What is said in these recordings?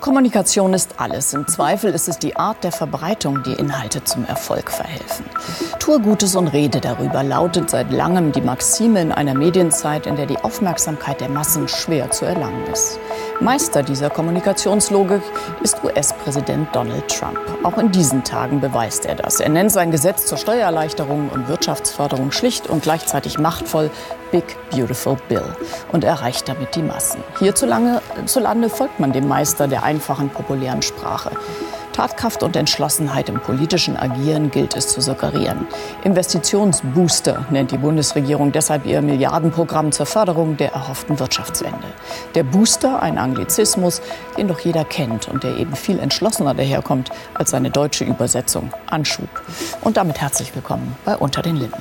Kommunikation ist alles. Im Zweifel ist es die Art der Verbreitung, die Inhalte zum Erfolg verhelfen. Tue Gutes und rede darüber, lautet seit langem die Maxime in einer Medienzeit, in der die Aufmerksamkeit der Massen schwer zu erlangen ist. Meister dieser Kommunikationslogik ist US-Präsident Donald Trump. Auch in diesen Tagen beweist er das. Er nennt sein Gesetz zur Steuererleichterung und Wirtschaftsförderung schlicht und gleichzeitig machtvoll Big Beautiful Bill und erreicht damit die Massen. Hierzulande folgt man dem Meister der einfachen, populären Sprache. Tatkraft und Entschlossenheit im politischen Agieren gilt es zu suggerieren. Investitionsbooster nennt die Bundesregierung deshalb ihr Milliardenprogramm zur Förderung der erhofften Wirtschaftswende. Der Booster, ein Anglizismus, den doch jeder kennt und der eben viel entschlossener daherkommt als seine deutsche Übersetzung Anschub. Und damit herzlich willkommen bei Unter den Linden.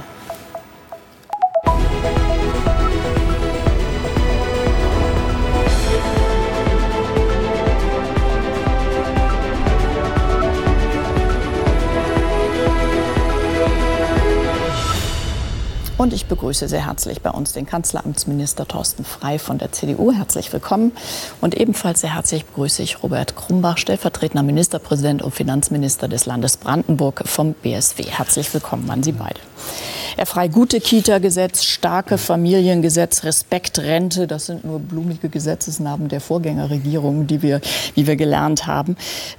Und ich begrüße sehr herzlich bei uns den Kanzleramtsminister Thorsten Frey von der CDU. Herzlich willkommen. Und ebenfalls sehr herzlich begrüße ich Robert Krumbach, stellvertretender Ministerpräsident und Finanzminister des Landes Brandenburg vom BSW. Herzlich willkommen an Sie beide. Herr Frey, gute Kita-Gesetz, starke Familiengesetz, Respektrente, das sind nur blumige Gesetzesnamen der Vorgängerregierung, wie wir gelernt haben.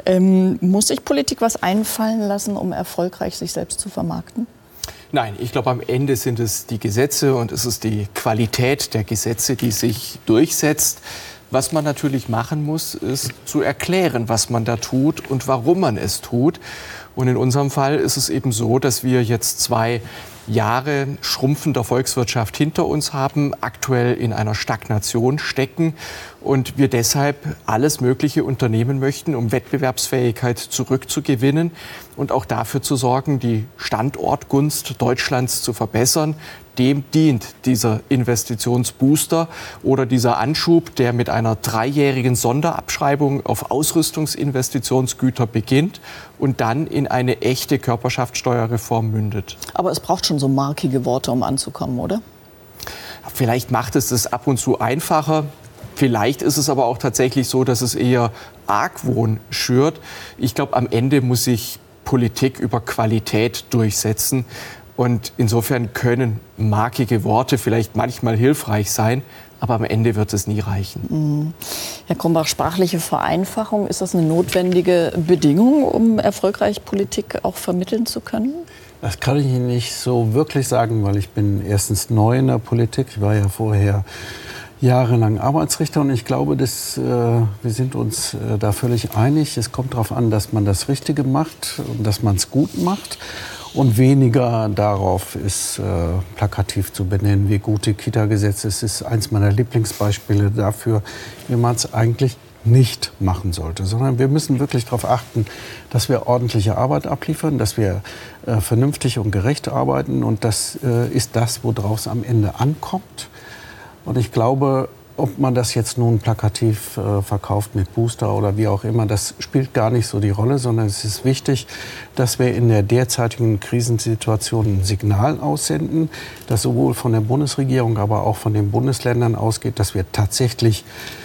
Muss sich Politik was einfallen lassen, um erfolgreich sich selbst zu vermarkten? Nein, ich glaube, am Ende sind es die Gesetze und es ist die Qualität der Gesetze, die sich durchsetzt. Was man natürlich machen muss, ist zu erklären, was man da tut und warum man es tut. Und in unserem Fall ist es eben so, dass wir jetzt 2 Jahre schrumpfender Volkswirtschaft hinter uns haben, aktuell in einer Stagnation stecken und wir deshalb alles Mögliche unternehmen möchten, um Wettbewerbsfähigkeit zurückzugewinnen und auch dafür zu sorgen, die Standortgunst Deutschlands zu verbessern. Dem dient dieser Investitionsbooster oder dieser Anschub, der mit einer 3-jährigen Sonderabschreibung auf Ausrüstungsinvestitionsgüter beginnt und dann in eine echte Körperschaftssteuerreform mündet. Aber es braucht schon so markige Worte, um anzukommen, oder? Vielleicht macht es das ab und zu einfacher. Vielleicht ist es aber auch tatsächlich so, dass es eher Argwohn schürt. Ich glaube, am Ende muss sich Politik über Qualität durchsetzen. Und insofern können markige Worte vielleicht manchmal hilfreich sein, aber am Ende wird es nie reichen. Herr Krumbach, sprachliche Vereinfachung, ist das eine notwendige Bedingung, um erfolgreich Politik auch vermitteln zu können? Das kann ich Ihnen nicht so wirklich sagen, weil ich bin erstens neu in der Politik. Ich war ja vorher jahrelang Arbeitsrichter und ich glaube, wir sind uns da völlig einig. Es kommt darauf an, dass man das Richtige macht und dass man es gut macht. Und weniger darauf ist plakativ zu benennen, wie gute Kita-Gesetz ist. Es ist eins meiner Lieblingsbeispiele dafür, wie man es eigentlich nicht machen sollte. Sondern wir müssen wirklich darauf achten, dass wir ordentliche Arbeit abliefern, dass wir vernünftig und gerecht arbeiten. Und das ist das, worauf es am Ende ankommt. Und ich glaube, ob man das jetzt nun plakativ verkauft mit Booster oder wie auch immer, das spielt gar nicht so die Rolle, sondern es ist wichtig, dass wir in der derzeitigen Krisensituation ein Signal aussenden, das sowohl von der Bundesregierung, aber auch von den Bundesländern ausgeht, dass wir tatsächlich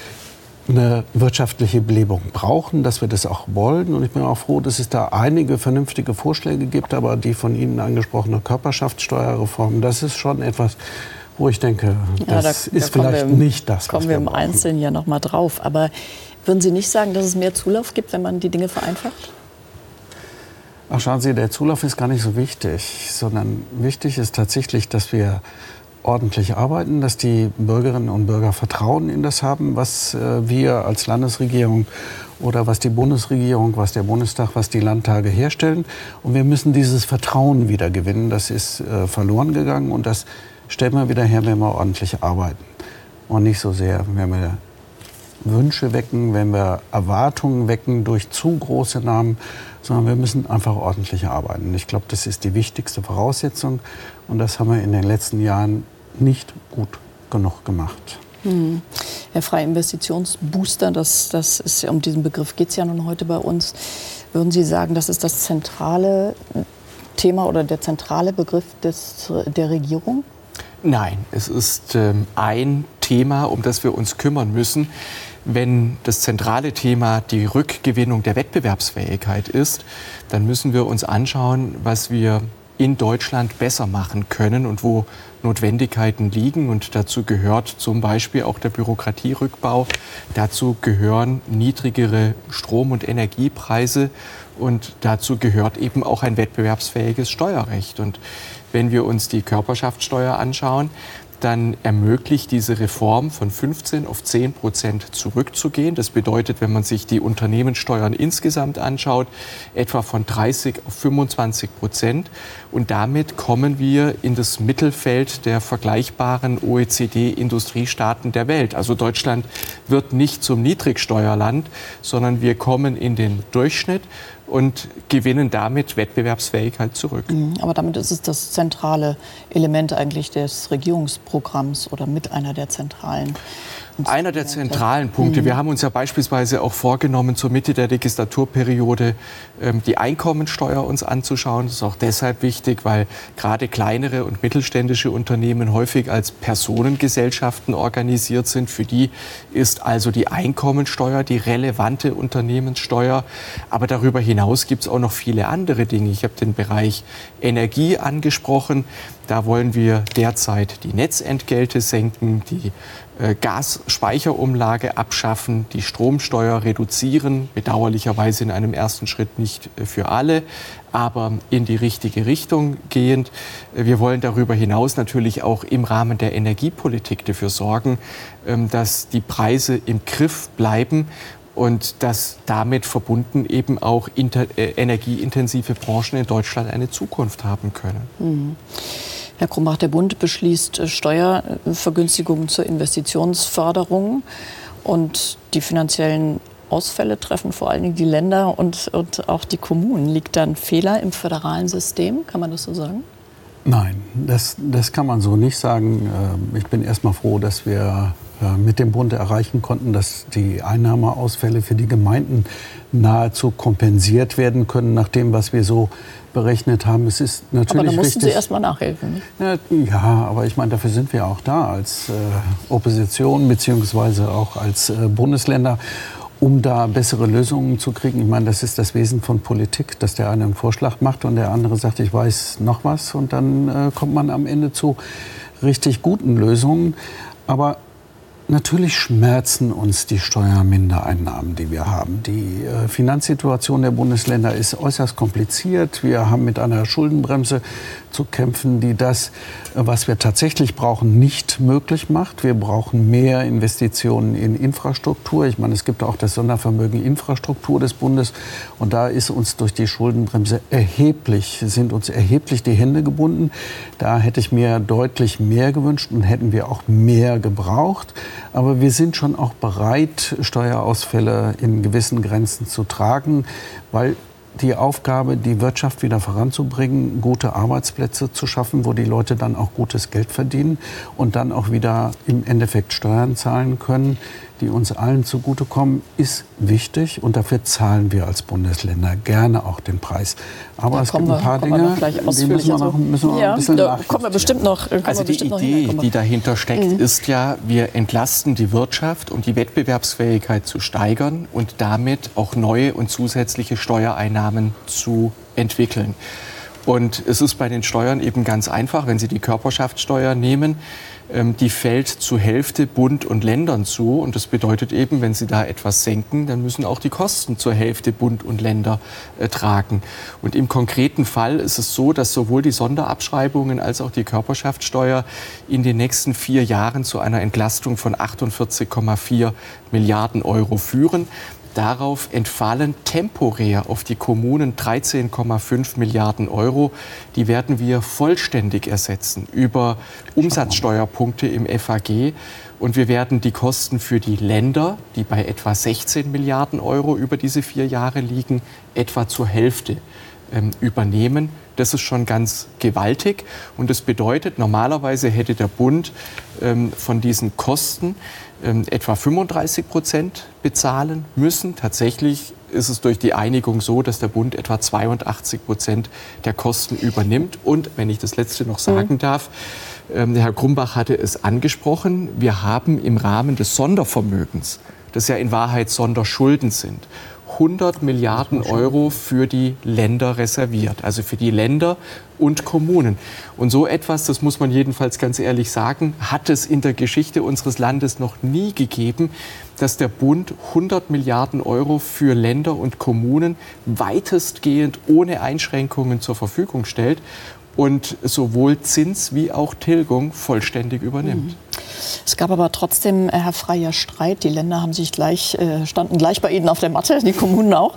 eine wirtschaftliche Belebung brauchen, dass wir das auch wollen. Und ich bin auch froh, dass es da einige vernünftige Vorschläge gibt, aber die von Ihnen angesprochene Körperschaftssteuerreform, das ist schon etwas, wo ich denke, das ist vielleicht nicht das, was wir brauchen. Kommen wir im Einzelnen ja noch mal drauf. Aber würden Sie nicht sagen, dass es mehr Zulauf gibt, wenn man die Dinge vereinfacht? Ach, schauen Sie, der Zulauf ist gar nicht so wichtig, sondern wichtig ist tatsächlich, dass wir ordentlich arbeiten, dass die Bürgerinnen und Bürger Vertrauen in das haben, was wir als Landesregierung oder was die Bundesregierung, was der Bundestag, was die Landtage herstellen. Und wir müssen dieses Vertrauen wieder gewinnen. Das ist verloren gegangen und das stellen wir wieder her, wenn wir ordentlich arbeiten. Und nicht so sehr, wenn wir Wünsche wecken, wenn wir Erwartungen wecken durch zu große Namen, sondern wir müssen einfach ordentlich arbeiten. Ich glaube, das ist die wichtigste Voraussetzung. Und das haben wir in den letzten Jahren nicht gut genug gemacht. Herr Frey, Investitionsbooster, das ist, um diesen Begriff geht es ja nun heute bei uns. Würden Sie sagen, das ist das zentrale Thema oder der zentrale Begriff der Regierung? Nein, es ist ein Thema, um das wir uns kümmern müssen. Wenn das zentrale Thema die Rückgewinnung der Wettbewerbsfähigkeit ist, dann müssen wir uns anschauen, was wir in Deutschland besser machen können und wo Notwendigkeiten liegen. Und dazu gehört zum Beispiel auch der Bürokratierückbau. Dazu gehören niedrigere Strom- und Energiepreise. Und dazu gehört eben auch ein wettbewerbsfähiges Steuerrecht. Und wenn wir uns die Körperschaftssteuer anschauen, dann ermöglicht diese Reform von 15 auf 10% zurückzugehen. Das bedeutet, wenn man sich die Unternehmenssteuern insgesamt anschaut, etwa von 30 auf 25%. Und damit kommen wir in das Mittelfeld der vergleichbaren OECD-Industriestaaten der Welt. Also Deutschland wird nicht zum Niedrigsteuerland, sondern wir kommen in den Durchschnitt und gewinnen damit Wettbewerbsfähigkeit zurück. Aber damit ist es das zentrale Element eigentlich des Regierungsprogramms oder mit einer der zentralen. Einer der zentralen Punkte. Wir haben uns ja beispielsweise auch vorgenommen, zur Mitte der Legislaturperiode die Einkommensteuer uns anzuschauen. Das ist auch deshalb wichtig, weil gerade kleinere und mittelständische Unternehmen häufig als Personengesellschaften organisiert sind. Für die ist also die Einkommensteuer die relevante Unternehmenssteuer. Aber darüber hinaus gibt es auch noch viele andere Dinge. Ich habe den Bereich Energie angesprochen. Da wollen wir derzeit die Netzentgelte senken, die Gasspeicherumlage abschaffen, die Stromsteuer reduzieren, bedauerlicherweise in einem ersten Schritt nicht für alle, aber in die richtige Richtung gehend. Wir wollen darüber hinaus natürlich auch im Rahmen der Energiepolitik dafür sorgen, dass die Preise im Griff bleiben und dass damit verbunden eben auch energieintensive Branchen in Deutschland eine Zukunft haben können. Herr Krumbach, der Bund beschließt Steuervergünstigungen zur Investitionsförderung und die finanziellen Ausfälle treffen vor allen Dingen die Länder und auch die Kommunen. Liegt da ein Fehler im föderalen System? Kann man das so sagen? Nein, das kann man so nicht sagen. Ich bin erst mal froh, dass wir mit dem Bund erreichen konnten, dass die Einnahmeausfälle für die Gemeinden nahezu kompensiert werden können, nach dem, was wir so berechnet haben. Es ist natürlich aber da mussten richtig, Sie erst mal nachhelfen. Nicht? Ja, aber ich meine, dafür sind wir auch da als Opposition beziehungsweise auch als Bundesländer, um da bessere Lösungen zu kriegen. Ich meine, das ist das Wesen von Politik, dass der eine einen Vorschlag macht und der andere sagt, ich weiß noch was. Und dann kommt man am Ende zu richtig guten Lösungen. Aber natürlich schmerzen uns die Steuermindereinnahmen, die wir haben. Die Finanzsituation der Bundesländer ist äußerst kompliziert. Wir haben mit einer Schuldenbremse zu kämpfen, die das, was wir tatsächlich brauchen, nicht möglich macht. Wir brauchen mehr Investitionen in Infrastruktur. Ich meine, es gibt auch das Sondervermögen Infrastruktur des Bundes. Und da ist uns durch die Schuldenbremse sind uns erheblich die Hände gebunden. Da hätte ich mir deutlich mehr gewünscht und hätten wir auch mehr gebraucht. Aber wir sind schon auch bereit, Steuerausfälle in gewissen Grenzen zu tragen, weil die Aufgabe, die Wirtschaft wieder voranzubringen, gute Arbeitsplätze zu schaffen, wo die Leute dann auch gutes Geld verdienen und dann auch wieder im Endeffekt Steuern zahlen können, die uns allen zugutekommen, ist wichtig. Und dafür zahlen wir als Bundesländer gerne auch den Preis. Aber es gibt ein paar Dinge, die müssen wir noch ein bisschen nachjustieren. Kommen wir bestimmt noch. Also die Idee, die dahinter steckt, ist ja, wir entlasten die Wirtschaft, um die Wettbewerbsfähigkeit zu steigern und damit auch neue und zusätzliche Steuereinnahmen zu entwickeln. Und es ist bei den Steuern eben ganz einfach, wenn Sie die Körperschaftssteuer nehmen, die fällt zur Hälfte Bund und Ländern zu. Und das bedeutet eben, wenn Sie da etwas senken, dann müssen auch die Kosten zur Hälfte Bund und Länder tragen. Und im konkreten Fall ist es so, dass sowohl die Sonderabschreibungen als auch die Körperschaftssteuer in den nächsten 4 Jahren zu einer Entlastung von 48,4 Milliarden Euro führen. Darauf entfallen temporär auf die Kommunen 13,5 Milliarden Euro. Die werden wir vollständig ersetzen über Umsatzsteuerpunkte im FAG. Und wir werden die Kosten für die Länder, die bei etwa 16 Milliarden Euro über diese 4 Jahre liegen, etwa zur Hälfte übernehmen. Das ist schon ganz gewaltig. Und das bedeutet, normalerweise hätte der Bund von diesen Kosten etwa 35% bezahlen müssen. Tatsächlich ist es durch die Einigung so, dass der Bund etwa 82% der Kosten übernimmt. Und wenn ich das Letzte noch sagen darf, der Herr Krumbach hatte es angesprochen, wir haben im Rahmen des Sondervermögens das ja in Wahrheit Sonderschulden sind, 100 Milliarden Euro für die Länder reserviert, also für die Länder und Kommunen. Und so etwas, das muss man jedenfalls ganz ehrlich sagen, hat es in der Geschichte unseres Landes noch nie gegeben, dass der Bund 100 Milliarden Euro für Länder und Kommunen weitestgehend ohne Einschränkungen zur Verfügung stellt und sowohl Zins wie auch Tilgung vollständig übernimmt. Es gab aber trotzdem, Herr Frey, Streit. Die Länder haben sich standen gleich bei Ihnen auf der Matte, die Kommunen auch.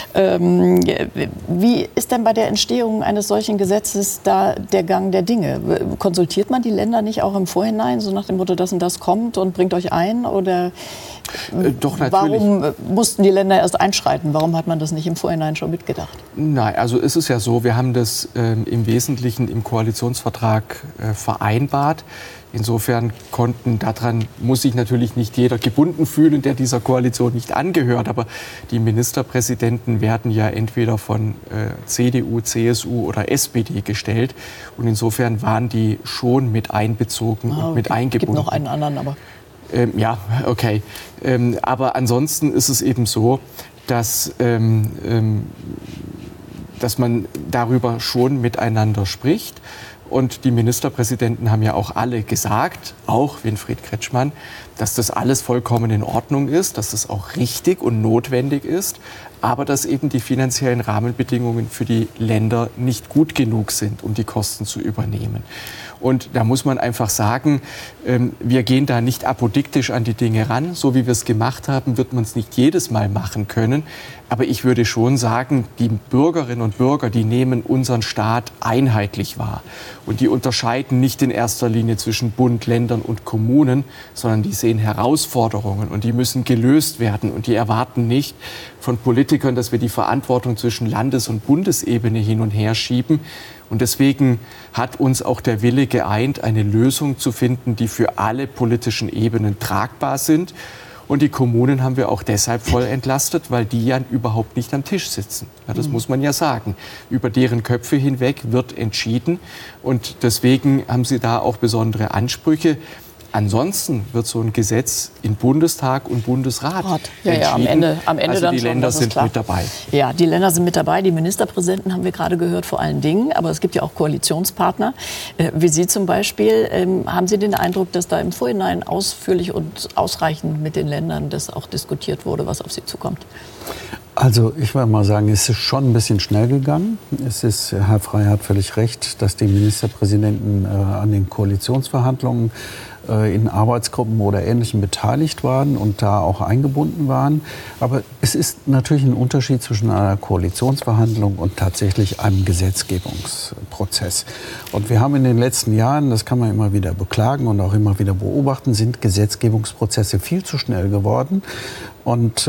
Wie ist denn bei der Entstehung eines solchen Gesetzes da der Gang der Dinge? Konsultiert man die Länder nicht auch im Vorhinein, so nach dem Motto, das und das kommt und bringt euch ein? Oder doch, natürlich. Warum mussten die Länder erst einschreiten? Warum hat man das nicht im Vorhinein schon mitgedacht? Nein, also es ist ja so, wir haben das im Wesentlichen im Koalitionsvertrag vereinbart. Insofern daran muss sich natürlich nicht jeder gebunden fühlen, der dieser Koalition nicht angehört. Aber die Ministerpräsidenten werden ja entweder von CDU, CSU oder SPD gestellt. Und insofern waren die schon mit einbezogen und mit eingebunden. Es gibt noch einen anderen, aber... Ja, okay. Aber ansonsten ist es eben so, dass man darüber schon miteinander spricht. Und die Ministerpräsidenten haben ja auch alle gesagt, auch Winfried Kretschmann, dass das alles vollkommen in Ordnung ist, dass das auch richtig und notwendig ist, aber dass eben die finanziellen Rahmenbedingungen für die Länder nicht gut genug sind, um die Kosten zu übernehmen. Und da muss man einfach sagen, wir gehen da nicht apodiktisch an die Dinge ran. So wie wir es gemacht haben, wird man es nicht jedes Mal machen können. Aber ich würde schon sagen, die Bürgerinnen und Bürger, die nehmen unseren Staat einheitlich wahr. Und die unterscheiden nicht in erster Linie zwischen Bund, Ländern und Kommunen, sondern die sehen Herausforderungen und die müssen gelöst werden. Und die erwarten nicht von Politikern, dass wir die Verantwortung zwischen Landes- und Bundesebene hin und her schieben. Und deswegen hat uns auch der Wille geeint, eine Lösung zu finden, die für alle politischen Ebenen tragbar sind. Und die Kommunen haben wir auch deshalb voll entlastet, weil die ja überhaupt nicht am Tisch sitzen. Ja, das muss man ja sagen. Über deren Köpfe hinweg wird entschieden. Und deswegen haben sie da auch besondere Ansprüche. Ansonsten wird so ein Gesetz in Bundestag und Bundesrat entschieden. Ja, am Ende also dann die schon, Länder sind klar. mit dabei. Ja, die Länder sind mit dabei. Die Ministerpräsidenten haben wir gerade gehört, vor allen Dingen. Aber es gibt ja auch Koalitionspartner, wie Sie zum Beispiel. Haben Sie den Eindruck, dass da im Vorhinein ausführlich und ausreichend mit den Ländern das auch diskutiert wurde, was auf Sie zukommt? Also ich würde mal sagen, es ist schon ein bisschen schnell gegangen. Herr Frey hat völlig recht, dass die Ministerpräsidenten an den Koalitionsverhandlungen in Arbeitsgruppen oder Ähnlichem beteiligt waren und da auch eingebunden waren. Aber es ist natürlich ein Unterschied zwischen einer Koalitionsverhandlung und tatsächlich einem Gesetzgebungsprozess. Und wir haben in den letzten Jahren, das kann man immer wieder beklagen und auch immer wieder beobachten, sind Gesetzgebungsprozesse viel zu schnell geworden. Und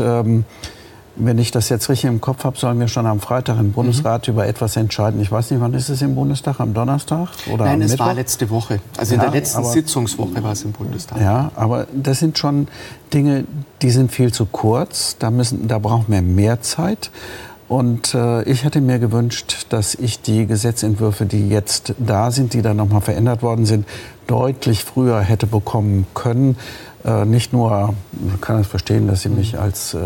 wenn ich das jetzt richtig im Kopf habe, sollen wir schon am Freitag im Bundesrat über etwas entscheiden. Ich weiß nicht, wann ist es im Bundestag? Am Donnerstag? Oder Nein, am es Mittwoch? war letzte Woche. Also in der letzten Sitzungswoche war es im Bundestag. Ja, aber das sind schon Dinge, die sind viel zu kurz. Da brauchen wir mehr Zeit. Und ich hätte mir gewünscht, dass ich die Gesetzentwürfe, die jetzt da sind, die dann nochmal verändert worden sind, deutlich früher hätte bekommen können. Nicht nur, man kann es verstehen, dass Sie mich als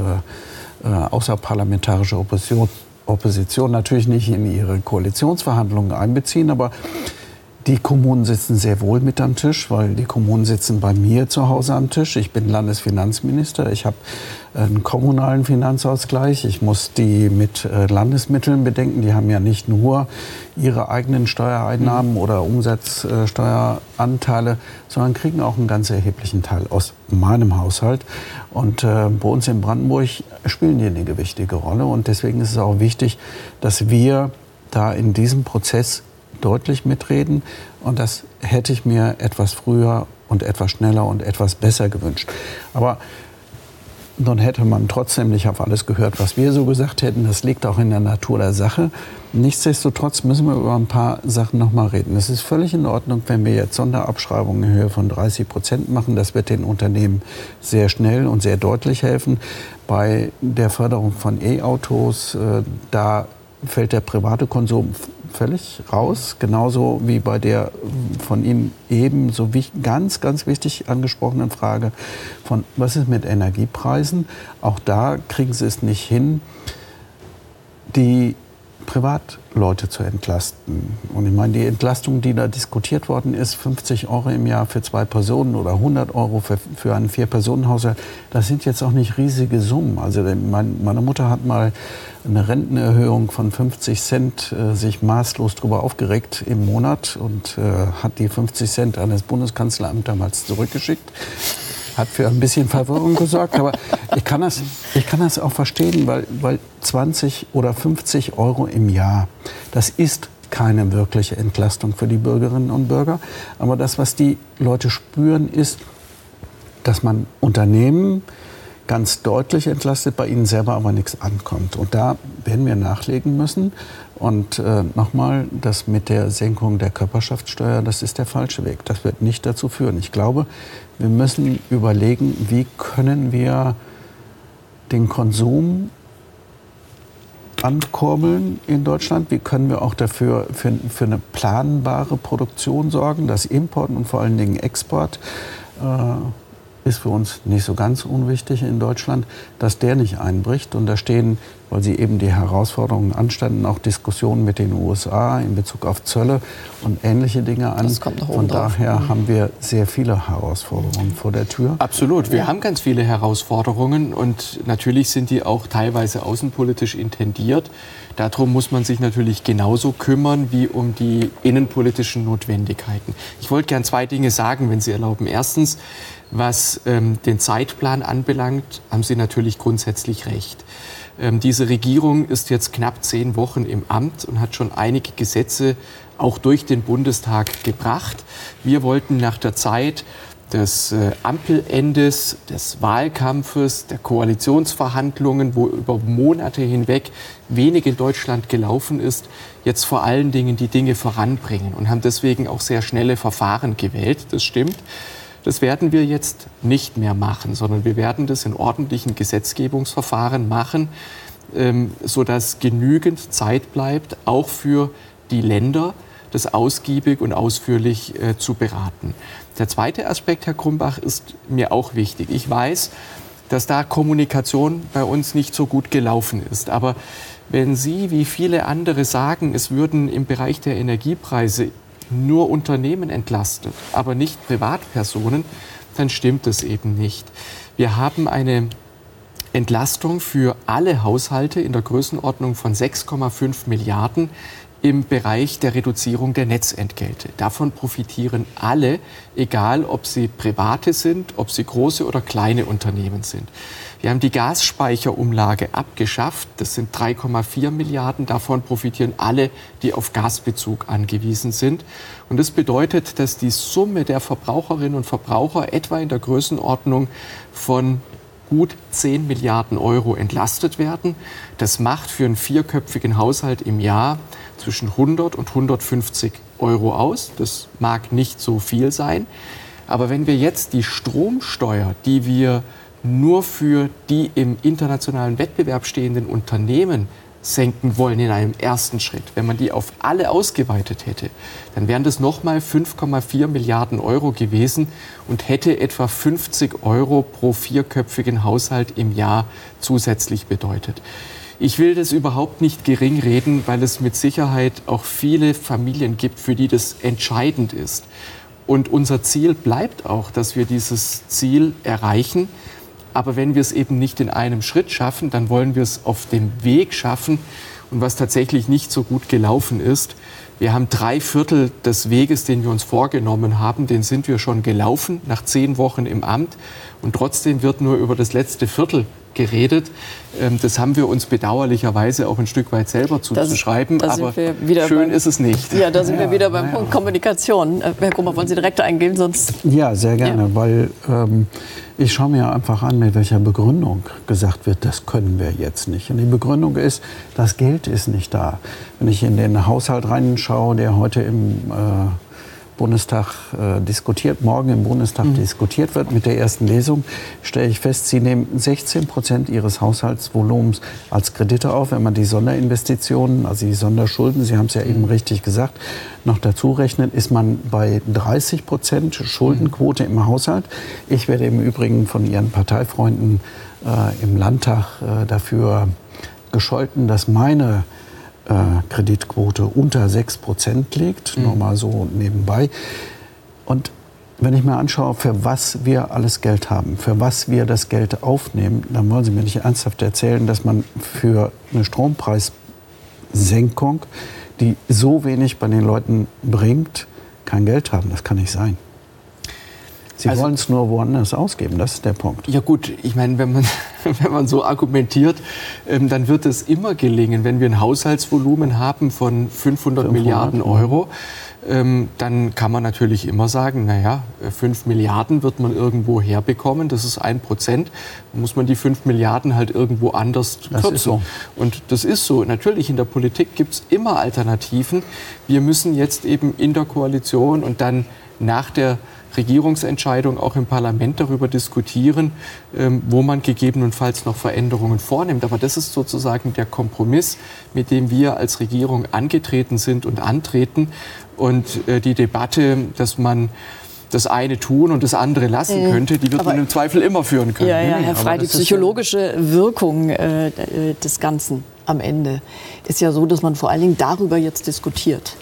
außerparlamentarische Opposition natürlich nicht in ihre Koalitionsverhandlungen einbeziehen, aber die Kommunen sitzen sehr wohl mit am Tisch, weil die Kommunen sitzen bei mir zu Hause am Tisch. Ich bin Landesfinanzminister, ich habe einen kommunalen Finanzausgleich. Ich muss die mit Landesmitteln bedenken. Die haben ja nicht nur ihre eigenen Steuereinnahmen oder Umsatzsteueranteile, sondern kriegen auch einen ganz erheblichen Teil aus meinem Haushalt. Und bei uns in Brandenburg spielen die eine gewichtige Rolle. Und deswegen ist es auch wichtig, dass wir da in diesem Prozess deutlich mitreden. Und das hätte ich mir etwas früher und etwas schneller und etwas besser gewünscht. Aber dann hätte man trotzdem nicht auf alles gehört, was wir so gesagt hätten. Das liegt auch in der Natur der Sache. Nichtsdestotrotz müssen wir über ein paar Sachen noch mal reden. Es ist völlig in Ordnung, wenn wir jetzt Sonderabschreibungen in Höhe von 30% machen. Das wird den Unternehmen sehr schnell und sehr deutlich helfen. Bei der Förderung von E-Autos, da fällt der private Konsum völlig raus. Genauso wie bei der von ihm eben so ganz, ganz wichtig angesprochenen Frage von, was ist mit Energiepreisen? Auch da kriegen sie es nicht hin, die Privatleute zu entlasten. Und ich meine, die Entlastung, die da diskutiert worden ist, 50 € im Jahr für 2 Personen oder 100 € für einen 4-Personen-Haushalt, das sind jetzt auch nicht riesige Summen. Also meine Mutter hat mal eine Rentenerhöhung von 50 Cent sich maßlos darüber aufgeregt im Monat und hat die 50 Cent an das Bundeskanzleramt damals zurückgeschickt. Hat für ein bisschen Verwirrung gesorgt, aber ich kann das auch verstehen, weil 20 oder 50 € im Jahr, das ist keine wirkliche Entlastung für die Bürgerinnen und Bürger. Aber das, was die Leute spüren, ist, dass man Unternehmen ganz deutlich entlastet, bei ihnen selber aber nichts ankommt. Und da werden wir nachlegen müssen. Und nochmal, das mit der Senkung der Körperschaftssteuer, das ist der falsche Weg. Das wird nicht dazu führen. Ich glaube, wir müssen überlegen, wie können wir den Konsum ankurbeln in Deutschland? Wie können wir auch dafür für eine planbare Produktion sorgen, dass Import und vor allen Dingen Export ist für uns nicht so ganz unwichtig in Deutschland, dass der nicht einbricht. Und da stehen, weil Sie eben die Herausforderungen anstanden, auch Diskussionen mit den USA in Bezug auf Zölle und ähnliche Dinge an. Das kommt noch oben Von drauf. daher haben wir sehr viele Herausforderungen vor der Tür. Absolut. Wir haben ganz viele Herausforderungen und natürlich sind die auch teilweise außenpolitisch intendiert. Darum muss man sich natürlich genauso kümmern wie um die innenpolitischen Notwendigkeiten. Ich wollte gern 2 Dinge sagen, wenn Sie erlauben. Erstens, was den Zeitplan anbelangt, haben Sie natürlich grundsätzlich recht. Diese Regierung ist jetzt knapp 10 Wochen im Amt und hat schon einige Gesetze auch durch den Bundestag gebracht. Wir wollten nach der Zeit des Ampelendes, des Wahlkampfes, der Koalitionsverhandlungen, wo über Monate hinweg wenig in Deutschland gelaufen ist, jetzt vor allen Dingen die Dinge voranbringen und haben deswegen auch sehr schnelle Verfahren gewählt. Das stimmt. Das werden wir jetzt nicht mehr machen, sondern wir werden das in ordentlichen Gesetzgebungsverfahren machen, sodass genügend Zeit bleibt, auch für die Länder, das ausgiebig und ausführlich zu beraten. Der zweite Aspekt, Herr Krumbach, ist mir auch wichtig. Ich weiß, dass da Kommunikation bei uns nicht so gut gelaufen ist. Aber wenn Sie, wie viele andere sagen, es würden im Bereich der Energiepreise nur Unternehmen entlastet, aber nicht Privatpersonen, dann stimmt das eben nicht. Wir haben eine Entlastung für alle Haushalte in der Größenordnung von 6,5 Milliarden im Bereich der Reduzierung der Netzentgelte. Davon profitieren alle, egal ob sie private sind, ob sie große oder kleine Unternehmen sind. Wir haben die Gasspeicherumlage abgeschafft. Das sind 3,4 Milliarden. Davon profitieren alle, die auf Gasbezug angewiesen sind. Und das bedeutet, dass die Summe der Verbraucherinnen und Verbraucher etwa in der Größenordnung von gut 10 Milliarden € entlastet werden. Das macht für einen 4-köpfigen Haushalt im Jahr zwischen 100 und 150 € aus. Das mag nicht so viel sein. Aber wenn wir jetzt die Stromsteuer, die wir nur für die im internationalen Wettbewerb stehenden Unternehmen senken wollen in einem ersten Schritt, wenn man die auf alle ausgeweitet hätte, dann wären das nochmal 5,4 Milliarden € gewesen und hätte etwa 50 € pro 4-köpfigen Haushalt im Jahr zusätzlich bedeutet. Ich will das überhaupt nicht gering reden, weil es mit Sicherheit auch viele Familien gibt, für die das entscheidend ist. Und unser Ziel bleibt auch, dass wir dieses Ziel erreichen. Aber wenn wir es eben nicht in einem Schritt schaffen, dann wollen wir es auf dem Weg schaffen. Und was tatsächlich nicht so gut gelaufen ist, wir haben 3/4 des Weges, den wir uns vorgenommen haben, den sind wir schon gelaufen nach 10 Wochen im Amt. Und trotzdem wird nur über das letzte Viertel geredet. Das haben wir uns bedauerlicherweise auch ein Stück weit selber zuzuschreiben, aber schön ist es nicht. Ja, da sind wir wieder beim Punkt Kommunikation. Herr Krumbach, wollen Sie direkt eingehen? Sonst ja, sehr gerne, weil ich schaue mir einfach an, mit welcher Begründung gesagt wird, das können wir jetzt nicht. Und die Begründung ist, das Geld ist nicht da. Wenn ich in den Haushalt reinschaue, der heute im Bundestag diskutiert, morgen im Bundestag diskutiert wird mit der ersten Lesung, stelle ich fest, Sie nehmen 16% Ihres Haushaltsvolumens als Kredite auf. Wenn man die Sonderinvestitionen, also die Sonderschulden, Sie haben es ja eben richtig gesagt, noch dazu rechnet, ist man bei 30% Schuldenquote im Haushalt. Ich werde im Übrigen von Ihren Parteifreunden im Landtag dafür gescholten, dass meine Kreditquote unter 6% liegt, nur mal so nebenbei. Und wenn ich mir anschaue, für was wir alles Geld haben, für was wir das Geld aufnehmen, dann wollen Sie mir nicht ernsthaft erzählen, dass man für eine Strompreissenkung, die so wenig bei den Leuten bringt, kein Geld haben. Das kann nicht sein. Sie wollen es nur woanders ausgeben, das ist der Punkt. Ja gut, ich meine, wenn man so argumentiert, dann wird es immer gelingen, wenn wir ein Haushaltsvolumen haben von 500 Milliarden Euro, dann kann man natürlich immer sagen, naja, 5 Milliarden wird man irgendwo herbekommen, das ist 1%, dann muss man die 5 Milliarden halt irgendwo anders kürzen. Das ist so. Und das ist so. Natürlich, in der Politik gibt es immer Alternativen. Wir müssen jetzt eben in der Koalition und dann nach der Regierungsentscheidung auch im Parlament darüber diskutieren, wo man gegebenenfalls noch Veränderungen vornimmt. Aber das ist sozusagen der Kompromiss, mit dem wir als Regierung angetreten sind und antreten. Und die Debatte, dass man das eine tun und das andere lassen könnte, die wird man im Zweifel immer führen können. Ja, Herr Frey, die psychologische Wirkung des Ganzen am Ende ist ja so, dass man vor allen Dingen darüber jetzt diskutiert.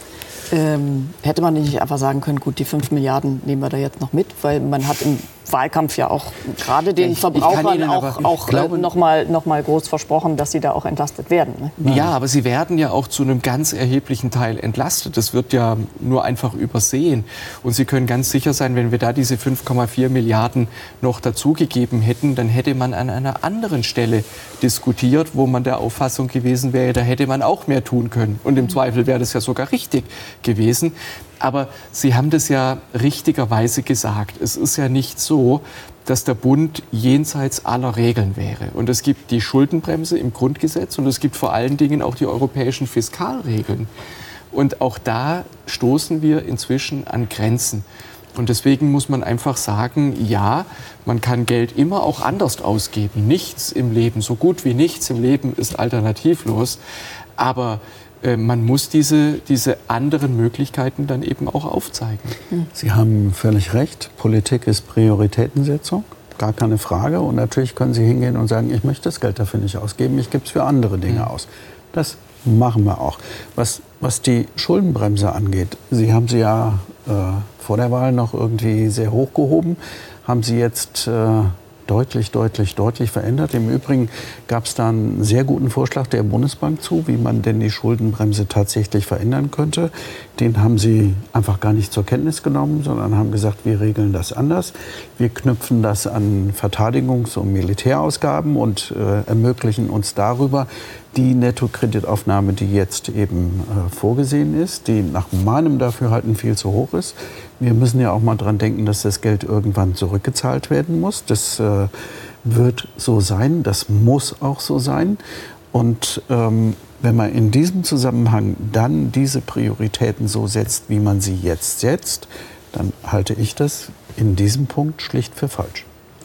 Hätte man nicht einfach sagen können, gut, die 5 Milliarden nehmen wir da jetzt noch mit, weil man hat im Wahlkampf ja auch gerade den Verbrauchern auch noch mal groß versprochen, dass sie da auch entlastet werden. Ne? Ja, aber sie werden ja auch zu einem ganz erheblichen Teil entlastet. Das wird ja nur einfach übersehen. Und Sie können ganz sicher sein, wenn wir da diese 5,4 Milliarden noch dazugegeben hätten, dann hätte man an einer anderen Stelle diskutiert, wo man der Auffassung gewesen wäre, da hätte man auch mehr tun können. Und im Zweifel wäre das ja sogar richtig gewesen. Aber Sie haben das ja richtigerweise gesagt. Es ist ja nicht so, dass der Bund jenseits aller Regeln wäre. Und es gibt die Schuldenbremse im Grundgesetz und es gibt vor allen Dingen auch die europäischen Fiskalregeln. Und auch da stoßen wir inzwischen an Grenzen. Und deswegen muss man einfach sagen, ja, man kann Geld immer auch anders ausgeben. Nichts im Leben, so gut wie nichts im Leben ist alternativlos. Aber man muss diese anderen Möglichkeiten dann eben auch aufzeigen. Sie haben völlig recht. Politik ist Prioritätensetzung, gar keine Frage. Und natürlich können Sie hingehen und sagen, ich möchte das Geld dafür nicht ausgeben, ich gebe es für andere Dinge aus. Das machen wir auch. Was die Schuldenbremse angeht, Sie haben sie ja vor der Wahl noch irgendwie sehr hochgehoben, haben Sie jetzt deutlich verändert. Im Übrigen gab es da einen sehr guten Vorschlag der Bundesbank zu, wie man denn die Schuldenbremse tatsächlich verändern könnte. Den haben sie einfach gar nicht zur Kenntnis genommen, sondern haben gesagt, wir regeln das anders. Wir knüpfen das an Verteidigungs- und Militärausgaben und ermöglichen uns darüber die Nettokreditaufnahme, die jetzt eben vorgesehen ist, die nach meinem Dafürhalten viel zu hoch ist. Wir müssen ja auch mal dran denken, dass das Geld irgendwann zurückgezahlt werden muss. Das wird so sein, das muss auch so sein. Und wenn man in diesem Zusammenhang dann diese Prioritäten so setzt, wie man sie jetzt setzt, dann halte ich das in diesem Punkt schlicht für falsch.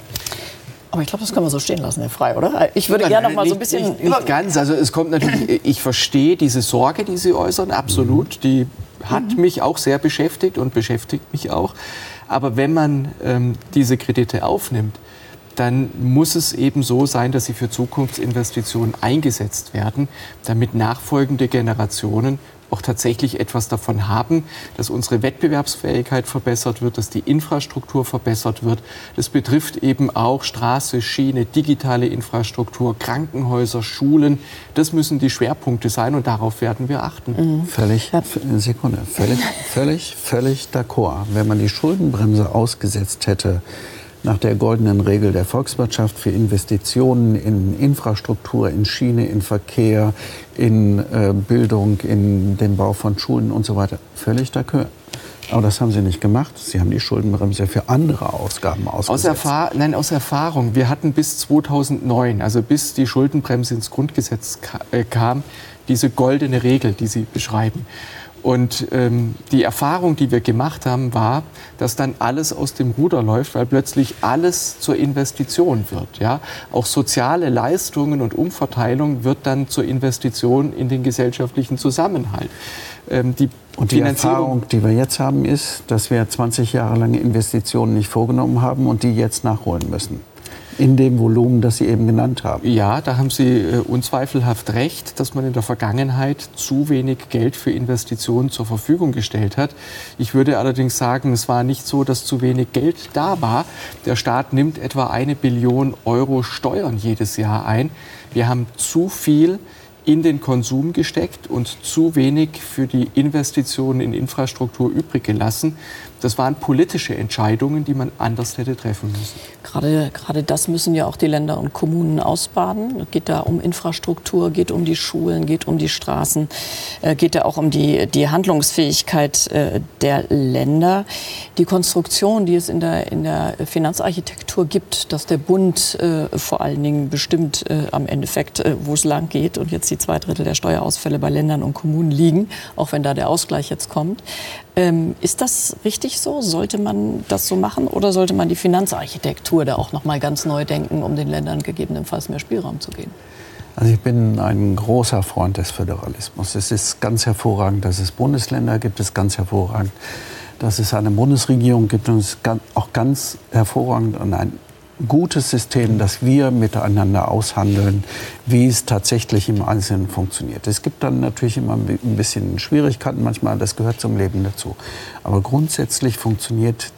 Aber ich glaube, das können wir so stehen lassen, Herr Frey, oder? Ich würde gerne noch mal so ein bisschen... Nicht ganz. Also es kommt natürlich, ich verstehe diese Sorge, die Sie äußern, absolut. Die hat mich auch sehr beschäftigt und beschäftigt mich auch. Aber wenn man diese Kredite aufnimmt, dann muss es eben so sein, dass sie für Zukunftsinvestitionen eingesetzt werden, damit nachfolgende Generationen auch tatsächlich etwas davon haben, dass unsere Wettbewerbsfähigkeit verbessert wird, dass die Infrastruktur verbessert wird. Das betrifft eben auch Straße, Schiene, digitale Infrastruktur, Krankenhäuser, Schulen. Das müssen die Schwerpunkte sein und darauf werden wir achten. Völlig d'accord. Wenn man die Schuldenbremse ausgesetzt hätte, nach der goldenen Regel der Volkswirtschaft für Investitionen in Infrastruktur, in Schiene, in Verkehr, in Bildung, in den Bau von Schulen und so weiter. Völlig d'accord. Aber das haben Sie nicht gemacht. Sie haben die Schuldenbremse für andere Ausgaben ausgesetzt. Aus Erfahrung. Wir hatten bis 2009, also bis die Schuldenbremse ins Grundgesetz kam, diese goldene Regel, die Sie beschreiben. Und die Erfahrung, die wir gemacht haben, war, dass dann alles aus dem Ruder läuft, weil plötzlich alles zur Investition wird. Ja? Auch soziale Leistungen und Umverteilung wird dann zur Investition in den gesellschaftlichen Zusammenhalt. Und die Erfahrung, die wir jetzt haben, ist, dass wir 20 Jahre lang Investitionen nicht vorgenommen haben und die jetzt nachholen müssen. In dem Volumen, das Sie eben genannt haben. Ja, da haben Sie unzweifelhaft recht, dass man in der Vergangenheit zu wenig Geld für Investitionen zur Verfügung gestellt hat. Ich würde allerdings sagen, es war nicht so, dass zu wenig Geld da war. Der Staat nimmt etwa 1 Billion Euro Steuern jedes Jahr ein. Wir haben zu viel in den Konsum gesteckt und zu wenig für die Investitionen in Infrastruktur übrig gelassen. Das waren politische Entscheidungen, die man anders hätte treffen müssen. Gerade das müssen ja auch die Länder und Kommunen ausbaden. Es geht da um Infrastruktur, geht um die Schulen, geht um die Straßen, geht da auch um die Handlungsfähigkeit der Länder. Die Konstruktion, die es in der Finanzarchitektur gibt, dass der Bund vor allen Dingen bestimmt am Endeffekt, wo es lang geht und jetzt die 2/3 der Steuerausfälle bei Ländern und Kommunen liegen, auch wenn da der Ausgleich jetzt kommt. Ist das richtig so? Sollte man das so machen oder sollte man die Finanzarchitektur da auch noch mal ganz neu denken, um den Ländern gegebenenfalls mehr Spielraum zu geben? Also ich bin ein großer Freund des Föderalismus. Es ist ganz hervorragend, dass es Bundesländer gibt. Es ist ganz hervorragend, dass es eine Bundesregierung gibt. Und es ist auch ganz hervorragend und ein gutes System, das wir miteinander aushandeln, wie es tatsächlich im Einzelnen funktioniert. Es gibt dann natürlich immer ein bisschen Schwierigkeiten, das gehört zum Leben dazu. Aber grundsätzlich funktioniert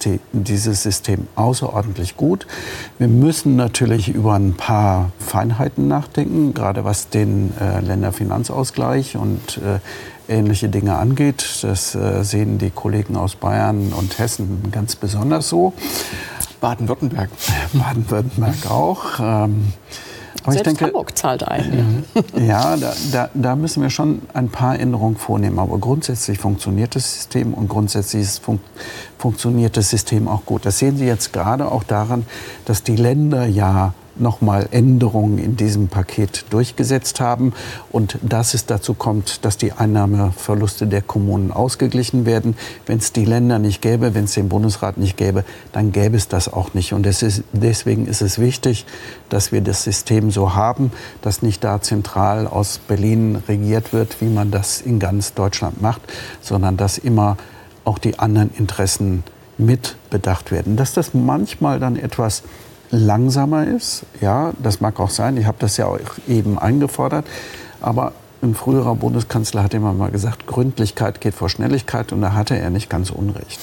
dieses System außerordentlich gut. Wir müssen natürlich über ein paar Feinheiten nachdenken, gerade was den Länderfinanzausgleich und ähnliche Dinge angeht. Das sehen die Kollegen aus Bayern und Hessen ganz besonders so. Baden-Württemberg. Baden-Württemberg auch. Aber selbst ich denke, Hamburg zahlt ein. Ja, da müssen wir schon ein paar Änderungen vornehmen. Aber grundsätzlich funktioniert das System und grundsätzlich funktioniert das System auch gut. Das sehen Sie jetzt gerade auch daran, dass die Länder ja nochmal Änderungen in diesem Paket durchgesetzt haben und dass es dazu kommt, dass die Einnahmeverluste der Kommunen ausgeglichen werden. Wenn es die Länder nicht gäbe, wenn es den Bundesrat nicht gäbe, dann gäbe es das auch nicht. Und deswegen ist es wichtig, dass wir das System so haben, dass nicht da zentral aus Berlin regiert wird, wie man das in ganz Deutschland macht, sondern dass immer auch die anderen Interessen mit bedacht werden. Dass das manchmal dann etwas langsamer ist, ja, das mag auch sein. Ich habe das ja auch eben eingefordert. Aber ein früherer Bundeskanzler hat immer mal gesagt, Gründlichkeit geht vor Schnelligkeit. Und da hatte er nicht ganz unrecht.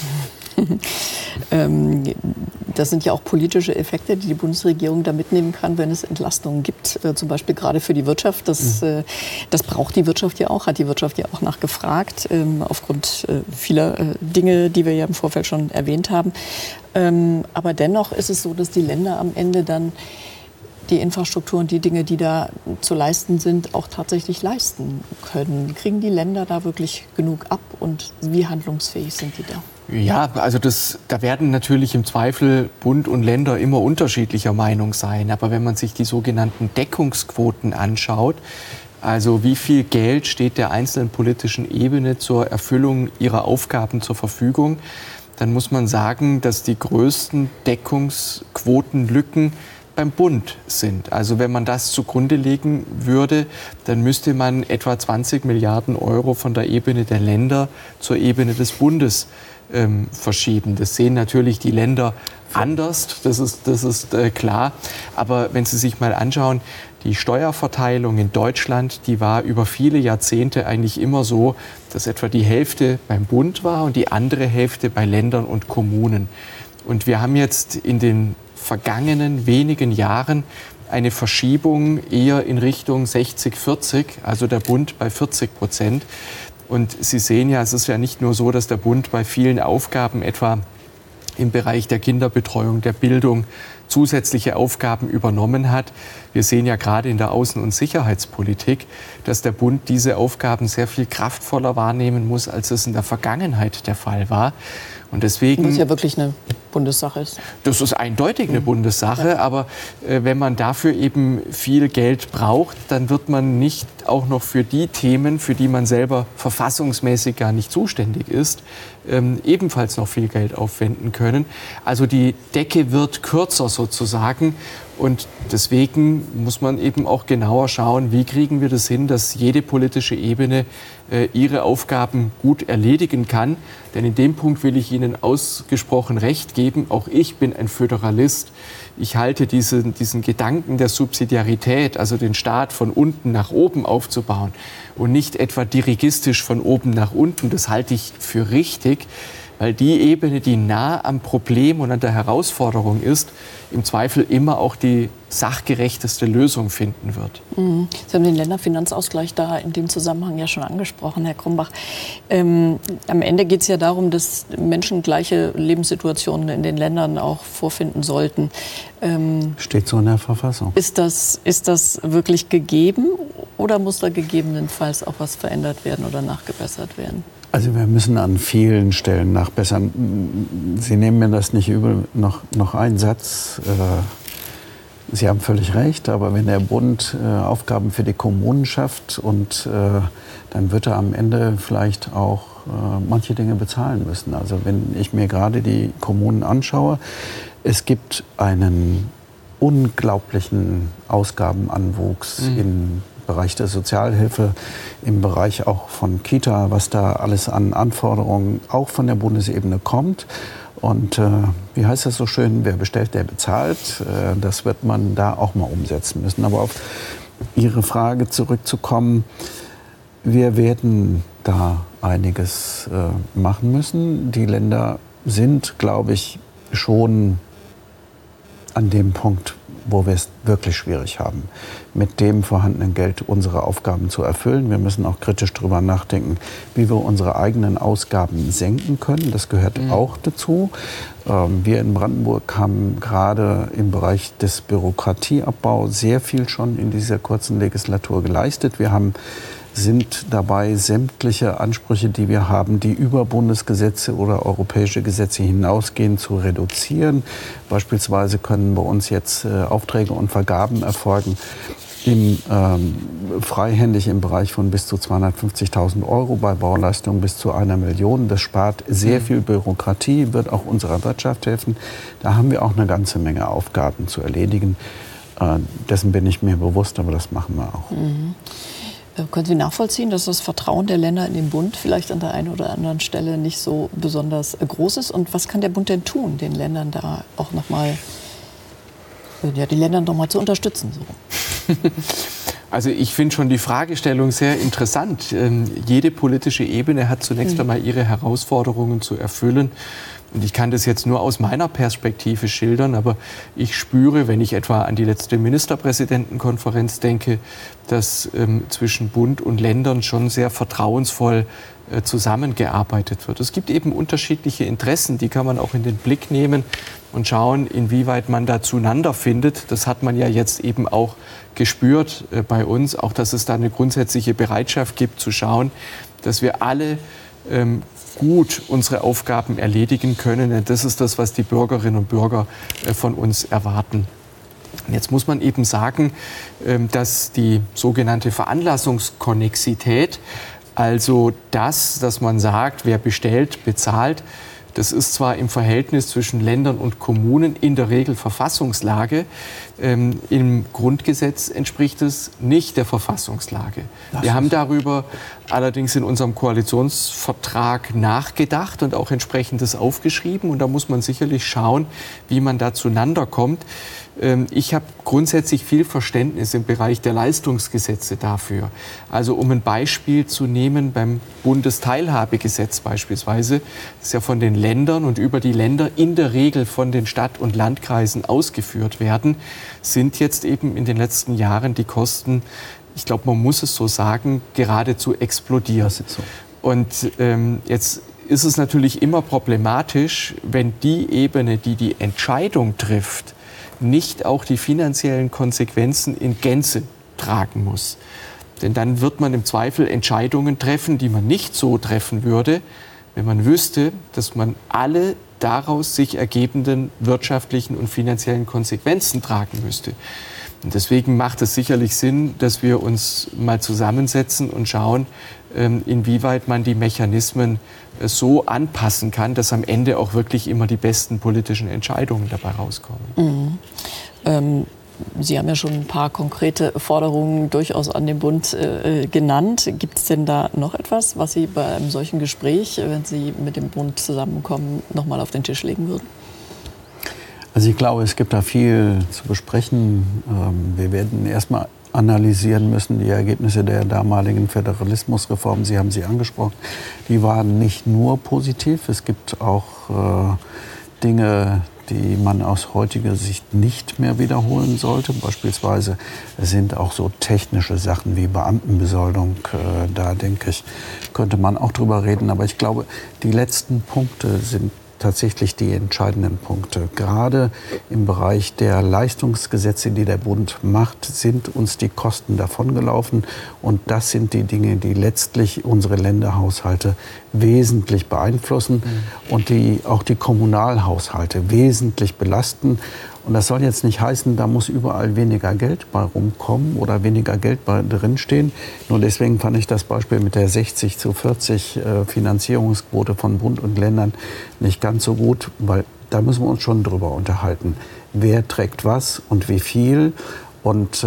Das sind ja auch politische Effekte, die die Bundesregierung da mitnehmen kann, wenn es Entlastungen gibt, zum Beispiel gerade für die Wirtschaft. Das braucht die Wirtschaft ja auch, hat die Wirtschaft ja auch nachgefragt, aufgrund vieler Dinge, die wir ja im Vorfeld schon erwähnt haben. Aber dennoch ist es so, dass die Länder am Ende dann die Infrastruktur und die Dinge, die da zu leisten sind, auch tatsächlich leisten können. Kriegen die Länder da wirklich genug ab und wie handlungsfähig sind die da? Ja, also da werden natürlich im Zweifel Bund und Länder immer unterschiedlicher Meinung sein. Aber wenn man sich die sogenannten Deckungsquoten anschaut, also wie viel Geld steht der einzelnen politischen Ebene zur Erfüllung ihrer Aufgaben zur Verfügung, dann muss man sagen, dass die größten Deckungsquotenlücken beim Bund sind. Also wenn man das zugrunde legen würde, dann müsste man etwa 20 Milliarden Euro von der Ebene der Länder zur Ebene des Bundes verschieben. Das sehen natürlich die Länder anders, das ist klar. Aber wenn Sie sich mal anschauen, die Steuerverteilung in Deutschland, die war über viele Jahrzehnte eigentlich immer so, dass etwa die Hälfte beim Bund war und die andere Hälfte bei Ländern und Kommunen. Und wir haben jetzt in den vergangenen wenigen Jahren eine Verschiebung eher in Richtung 60-40, also der Bund bei 40%. Und Sie sehen ja, es ist ja nicht nur so, dass der Bund bei vielen Aufgaben, etwa im Bereich der Kinderbetreuung, der Bildung, zusätzliche Aufgaben übernommen hat. Wir sehen ja gerade in der Außen- und Sicherheitspolitik, dass der Bund diese Aufgaben sehr viel kraftvoller wahrnehmen muss, als es in der Vergangenheit der Fall war. Und deswegen, was ja wirklich eine Bundessache ist. Das ist eindeutig eine Bundessache, aber wenn man dafür eben viel Geld braucht, dann wird man nicht auch noch für die Themen, für die man selber verfassungsmäßig gar nicht zuständig ist, ebenfalls noch viel Geld aufwenden können. Also die Decke wird kürzer sozusagen. Und deswegen muss man eben auch genauer schauen, wie kriegen wir das hin, dass jede politische Ebene ihre Aufgaben gut erledigen kann. Denn in dem Punkt will ich Ihnen ausgesprochen recht geben. Auch ich bin ein Föderalist. Ich halte diesen Gedanken der Subsidiarität, also den Staat von unten nach oben aufzubauen und nicht etwa dirigistisch von oben nach unten, das halte ich für richtig. Weil die Ebene, die nah am Problem und an der Herausforderung ist, im Zweifel immer auch die sachgerechteste Lösung finden wird. Sie haben den Länderfinanzausgleich da in dem Zusammenhang ja schon angesprochen, Herr Krumbach. Am Ende geht es ja darum, dass Menschen gleiche Lebenssituationen in den Ländern auch vorfinden sollten. Steht so in der Verfassung. Ist das wirklich gegeben oder muss da gegebenenfalls auch was verändert werden oder nachgebessert werden? Also wir müssen an vielen Stellen nachbessern. Sie nehmen mir das nicht übel. Noch ein Satz. Sie haben völlig recht, aber wenn der Bund Aufgaben für die Kommunen schafft und dann wird er am Ende vielleicht auch manche Dinge bezahlen müssen. Also wenn ich mir gerade die Kommunen anschaue, es gibt einen unglaublichen Ausgabenanwuchs im Bereich der Sozialhilfe, im Bereich auch von Kita, was da alles an Anforderungen auch von der Bundesebene kommt. Und wie heißt das so schön, wer bestellt, der bezahlt. Das wird man da auch mal umsetzen müssen. Aber auf Ihre Frage zurückzukommen, wir werden da einiges machen müssen. Die Länder sind, glaube ich, schon an dem Punkt, wo wir es wirklich schwierig haben, mit dem vorhandenen Geld unsere Aufgaben zu erfüllen. Wir müssen auch kritisch darüber nachdenken, wie wir unsere eigenen Ausgaben senken können. Das gehört auch dazu. Wir in Brandenburg haben gerade im Bereich des Bürokratieabbaus sehr viel schon in dieser kurzen Legislatur geleistet. Wir sind dabei, sämtliche Ansprüche, die wir haben, die über Bundesgesetze oder europäische Gesetze hinausgehen, zu reduzieren. Beispielsweise können bei uns jetzt Aufträge und Vergaben erfolgen freihändig im Bereich von bis zu 250.000 €, bei Bauleistungen bis zu 1 Million. Das spart sehr viel Bürokratie, wird auch unserer Wirtschaft helfen. Da haben wir auch eine ganze Menge Aufgaben zu erledigen. Dessen bin ich mir bewusst, aber das machen wir auch. Können Sie nachvollziehen, dass das Vertrauen der Länder in den Bund vielleicht an der einen oder anderen Stelle nicht so besonders groß ist? Und was kann der Bund denn tun, den Ländern da auch noch mal, die Länder noch mal zu unterstützen? So. Also ich finde schon die Fragestellung sehr interessant. Jede politische Ebene hat zunächst einmal ihre Herausforderungen zu erfüllen. Und ich kann das jetzt nur aus meiner Perspektive schildern, aber ich spüre, wenn ich etwa an die letzte Ministerpräsidentenkonferenz denke, dass zwischen Bund und Ländern schon sehr vertrauensvoll zusammengearbeitet wird. Es gibt eben unterschiedliche Interessen, die kann man auch in den Blick nehmen und schauen, inwieweit man da zueinander findet. Das hat man ja jetzt eben auch gespürt bei uns, auch dass es da eine grundsätzliche Bereitschaft gibt, zu schauen, dass wir alle gut unsere Aufgaben erledigen können. Denn das ist das, was die Bürgerinnen und Bürger von uns erwarten. Jetzt muss man eben sagen, dass die sogenannte Veranlassungskonnexität, also das, dass man sagt, wer bestellt, bezahlt, das ist zwar im Verhältnis zwischen Ländern und Kommunen in der Regel Verfassungslage. Im Grundgesetz entspricht es nicht der Verfassungslage. Wir haben darüber allerdings in unserem Koalitionsvertrag nachgedacht und auch entsprechendes aufgeschrieben. Und da muss man sicherlich schauen, wie man da zueinander kommt. Ich habe grundsätzlich viel Verständnis im Bereich der Leistungsgesetze dafür. Also um ein Beispiel zu nehmen, beim Bundesteilhabegesetz beispielsweise, das ja von den Ländern und über die Länder in der Regel von den Stadt- und Landkreisen ausgeführt werden, sind jetzt eben in den letzten Jahren die Kosten, ich glaube, man muss es so sagen, geradezu explodiert. Das ist so. Und jetzt ist es natürlich immer problematisch, wenn die Ebene, die die Entscheidung trifft, nicht auch die finanziellen Konsequenzen in Gänze tragen muss. Denn dann wird man im Zweifel Entscheidungen treffen, die man nicht so treffen würde, wenn man wüsste, dass man alle daraus sich ergebenden wirtschaftlichen und finanziellen Konsequenzen tragen müsste. Und deswegen macht es sicherlich Sinn, dass wir uns mal zusammensetzen und schauen, inwieweit man die Mechanismen so anpassen kann, dass am Ende auch wirklich immer die besten politischen Entscheidungen dabei rauskommen. Mhm. Sie haben ja schon ein paar konkrete Forderungen durchaus an den Bund genannt. Gibt es denn da noch etwas, was Sie bei einem solchen Gespräch, wenn Sie mit dem Bund zusammenkommen, noch mal auf den Tisch legen würden? Also ich glaube, es gibt da viel zu besprechen. Wir werden erstmal analysieren müssen, die Ergebnisse der damaligen Föderalismusreform. Sie haben sie angesprochen. Die waren nicht nur positiv. Es gibt auch Dinge, die man aus heutiger Sicht nicht mehr wiederholen sollte. Beispielsweise sind auch so technische Sachen wie Beamtenbesoldung. Da denke ich, könnte man auch drüber reden. Aber ich glaube, die letzten Punkte sind tatsächlich die entscheidenden Punkte. Gerade im Bereich der Leistungsgesetze, die der Bund macht, sind uns die Kosten davongelaufen. Und das sind die Dinge, die letztlich unsere Länderhaushalte wesentlich beeinflussen und die auch die Kommunalhaushalte wesentlich belasten. Und das soll jetzt nicht heißen, da muss überall weniger Geld bei rumkommen oder weniger Geld bei drinstehen. Nur deswegen fand ich das Beispiel mit der 60:40 Finanzierungsquote von Bund und Ländern nicht ganz so gut, weil da müssen wir uns schon drüber unterhalten. Wer trägt was und wie viel? Und